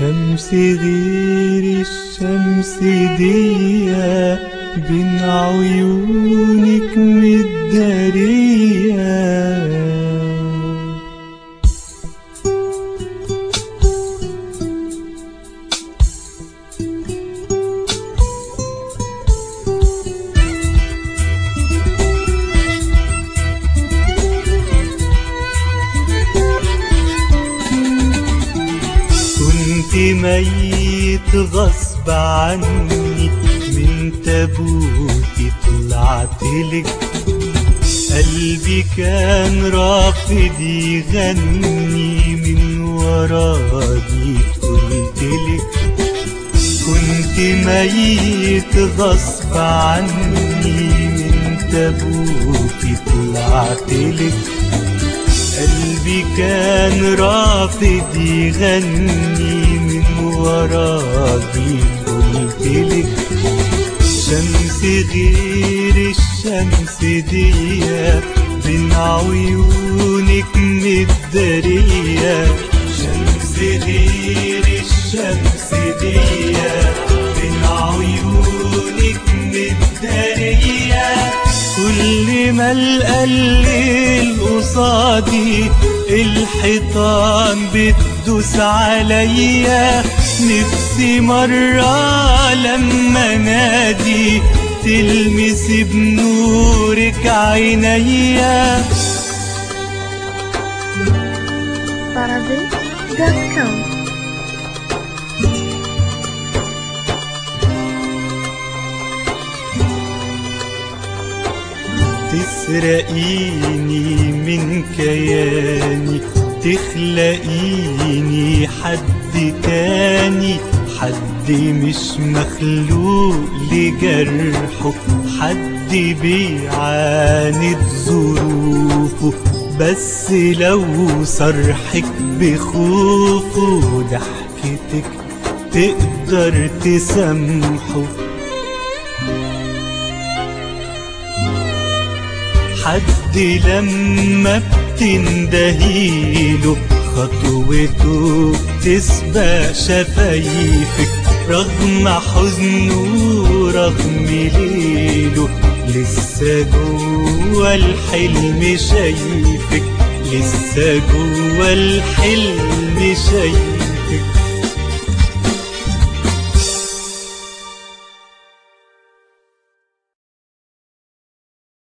شمس غير الشمس ديا بين عيونك متدارية. كنت ميت غصب عني من تابوتي طلعتلك، قلبي كان رافض يغني من وراني قلتلك. كنت ميت غصب عني من تابوتي طلعتلك، قلبي كان رافض يغني من وراكي قلتلك. شمس غير الشمس ديا بين عيونك متدارية. شمس غير الشمس ديا بين عيونك متدارية. كل ما القى الليل قصادي الحيطان بتدوس عليا، نفسي مرة لما نادي تلمس بنورك عينيا. Parabi.com تسرقيني من كياني، تخلقيني حد تاني، حد مش مخلوق لجرحه، حد بيعاند ظروفه، بس لو صرحك بخوفه ضحكتك تقدر تسامحه. حد لما بتندهيله خطوته تسبق شفايفك، رغم حزنه رغم ليله لسه جوا الحلم شايفك، لسه جوا الحلم شايفك.